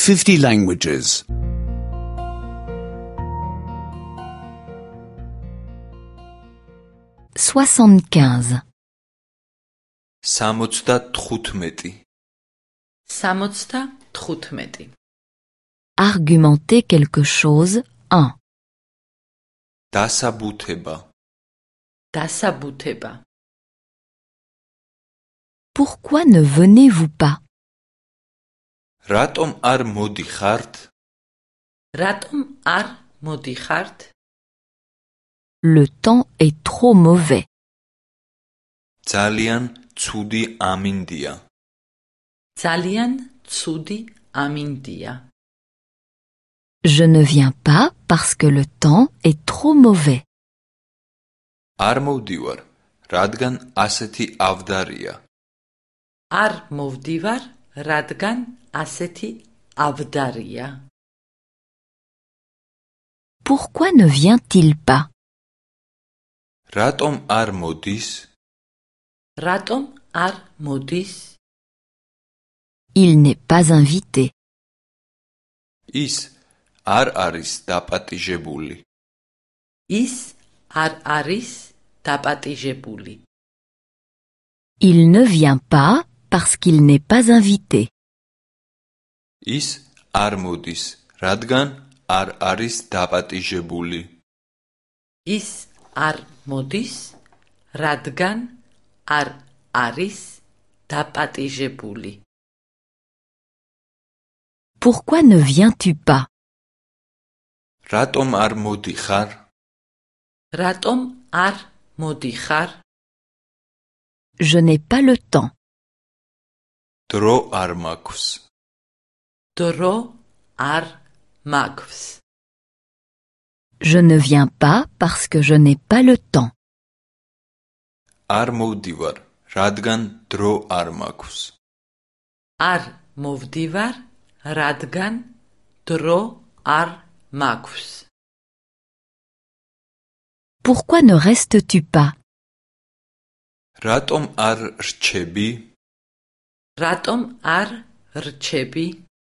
50 languages. 75. 75. 75. Argumenter quelque chose. 1. დასაბუთება. დასაბუთება. Pourquoi ne venez-vous pas? რატომ არ მოდიხართ? რატომ არ მოდიხართ? Le temps est trop mauvais. ძალიან ცუდი ამინდია. ძალიან ცუდი ამინდია. Je ne viens pas parce que le temps est trop mauvais. არ მოვდივარ, რადგან ასეთი ავდარია. არ მოვდივარ, რადგან ასეთი ავდარია. Pourquoi ne vient-il pas? რატომ არ მოდის? რატომ არ მოდის? Il n'est pas invité. ის არ არის დაპატიჟებული. ის არ არის დაპატიჟებული. Il ne vient pas parce qu'il n'est pas invité. ის არ მოდის, რადგან არ არის დაპატიჟებული. ის არ მოდის, რადგან არ არის დაპატიჟებული. Pourquoi ne viens-tu pas? რატომ არ მოდიხარ? რატომ არ მოდიხარ? Je n'ai pas le temps. დრო არ მაქვს. დრო არ მაქვს. Je ne viens pas parce que je n'ai pas le temps. არ მოვდივარ, რადგან დრო არ მაქვს. არ მოვდივარ, რადგან დრო არ მაქვს. Pourquoi ne restes-tu pas? რატომ არ რჩები? რატომ არ რჩები?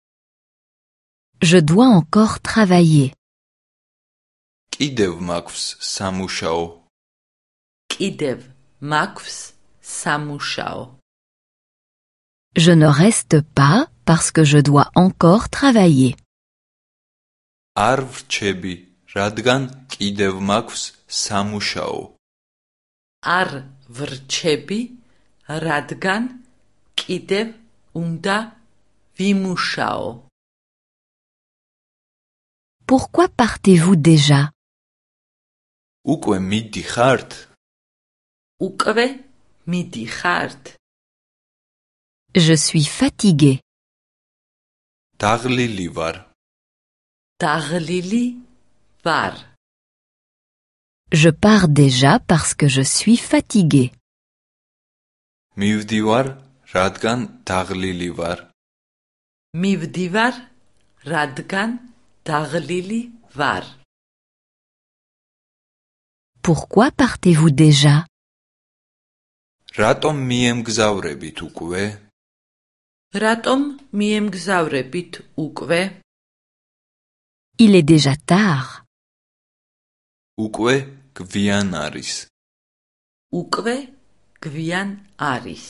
Je dois encore travailler. კიდევ მაქვს სამუშაო. კიდევ მაქვს სამუშაო. Je ne reste pas parce que je dois encore travailler. არ ვრჩები, რადგან კიდევ მაქვს სამუშაო. არ ვრჩები, რადგან კიდევ უნდა ვიმუშაო. Pourquoi partez-vous déjà? უკვე მიდიხართ? უკვე მიდიხართ? Je suis fatigué. დაღლილი ვარ. დაღლილი ვარ. Je pars déjà parce que je suis fatigué. მივდივარ, რადგან დაღლილი ვარ. მივდივარ, რადგან დაღლილი ვარ. Pourquoi partez-vous déjà? რატომ მიემგზავრებით უკვე? რატომ მიემგზავრებით უკვე? Il est déjà tard. უკვე გვიან არის. უკვე გვიან არის.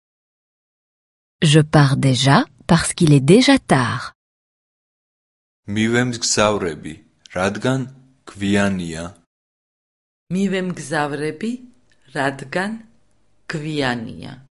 Je pars déjà parce qu'il est déjà tard. მივემგზავრები, რადგან გვიანია. მივემგზავრები, რადგან გვიანია.